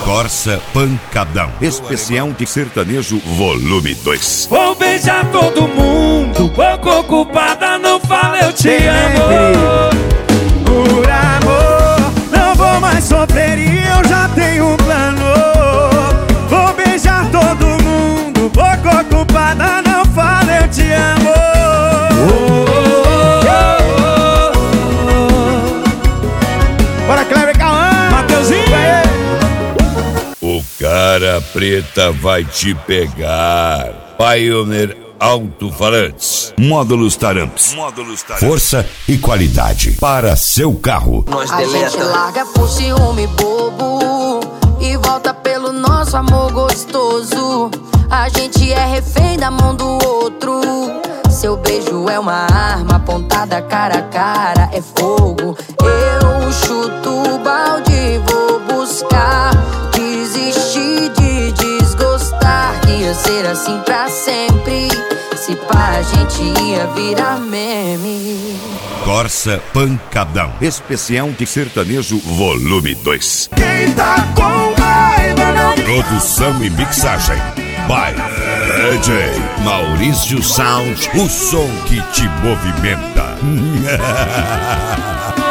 Corsa Pancadão, especial de sertanejo volume 2. Vou beijar todo mundo, pouco ocupada, não fala eu te amo. Por amor, não vou mais sofrer e eu já tenho um plano. Vou beijar todo mundo, pouco ocupada, não fala eu te amo. Bora, Cleber Cauã, Mateuzinho. O cara preta vai te pegar. Pioneer Alto-Falantes, módulos Taramps, força e qualidade para seu carro. A gente larga por ciúme bobo e volta pelo nosso amor gostoso. A gente é refém da mão do outro. Seu beijo é uma arma apontada cara a cara, é fogo. Eu chuto o balde, vou buscar desistir de desgostar. Ia ser assim pra sempre. Se pá, a gente ia virar meme. Corsa Pancadão, especial de sertanejo volume 2. Quem tá com raiva não... Produção e mixagem by DJ Maurício Sound, o som que te movimenta.